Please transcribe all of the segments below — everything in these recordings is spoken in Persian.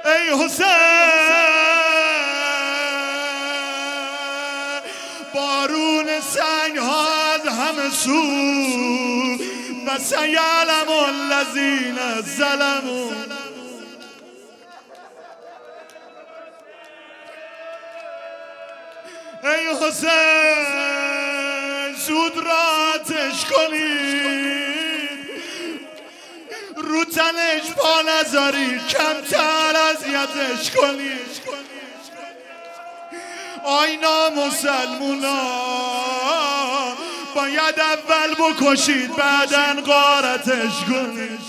ای حسین بارون سنگ ها از همه سو و سیعلم الذین ظلموا. ای حسین زود را آتش کنید، رو تنش پا نذاری، کمتر اذیتش کنید. آینا مسلمونا باید اول بکشید بعدن غارتش کنید.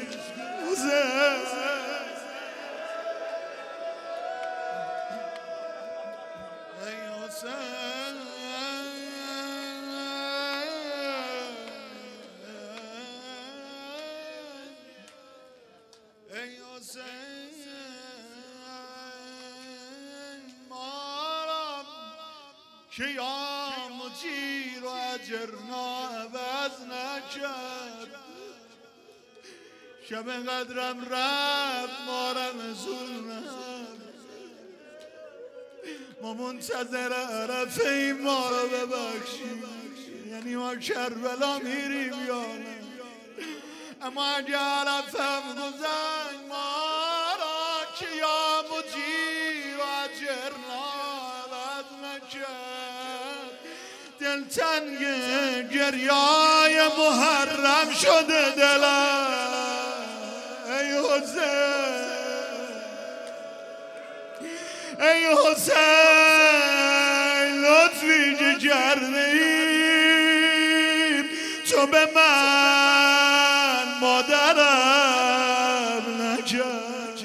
که یا مجیر و اجرنا عوض نکرد، شب قدرم رفت مارم ظلمم، ما منتظر عرفه ایم ما رو ببخشیم. یعنی ما کربلا میریم یا نه، اما اگه عرفم گذنگ ما را که یا مجیر و اجرنا عوض نکرد. دلتنگ گریای محرم شده دلم. ای حسین ای حسین لطفی که کرده ایم تو به من مادرم نکرد.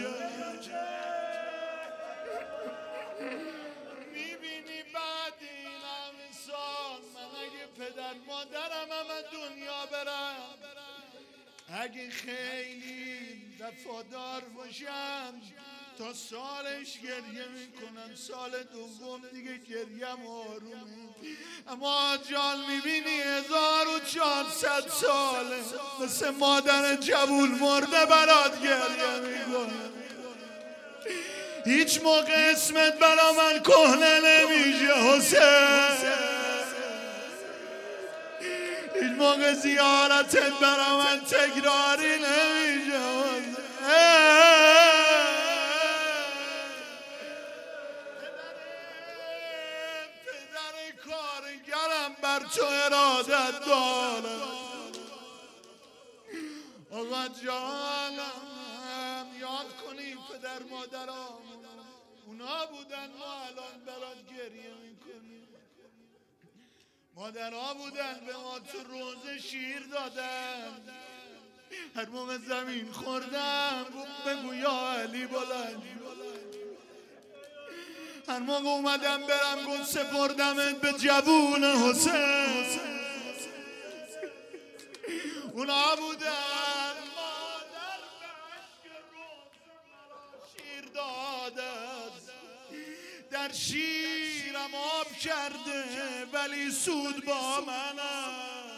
میبینی بعد این همه سال من اگه پدر مادرم همه دنیا برم، اگه خیلی وفادار باشم تا سالش گریه میکنم، سال دوم دیگه گریم آرومه. اما جان میبینی 1400 ساله مثل مادر جوول مرده برات گریه میکنه. هیچ موقع اسمت برا من کهنه نمیشه حسین، هیچ موقع زیارتت برا من تکراری نمیشه حسین. کارگرم بر تو ارادت دارم. آقا جانم یاد کنیم پدر مادرام اونا بودن ما الان برات گریه میکنیم. مادرها بودن به ما تو روزه شیر دادن، هر موقع زمین خوردم بگو یا علی بلند. هر موقع اومدم برم گفت سپردمت به جوون حسین. اونا بودن مادر شیر داده، در شیرم آب کرده ولی سود با منم.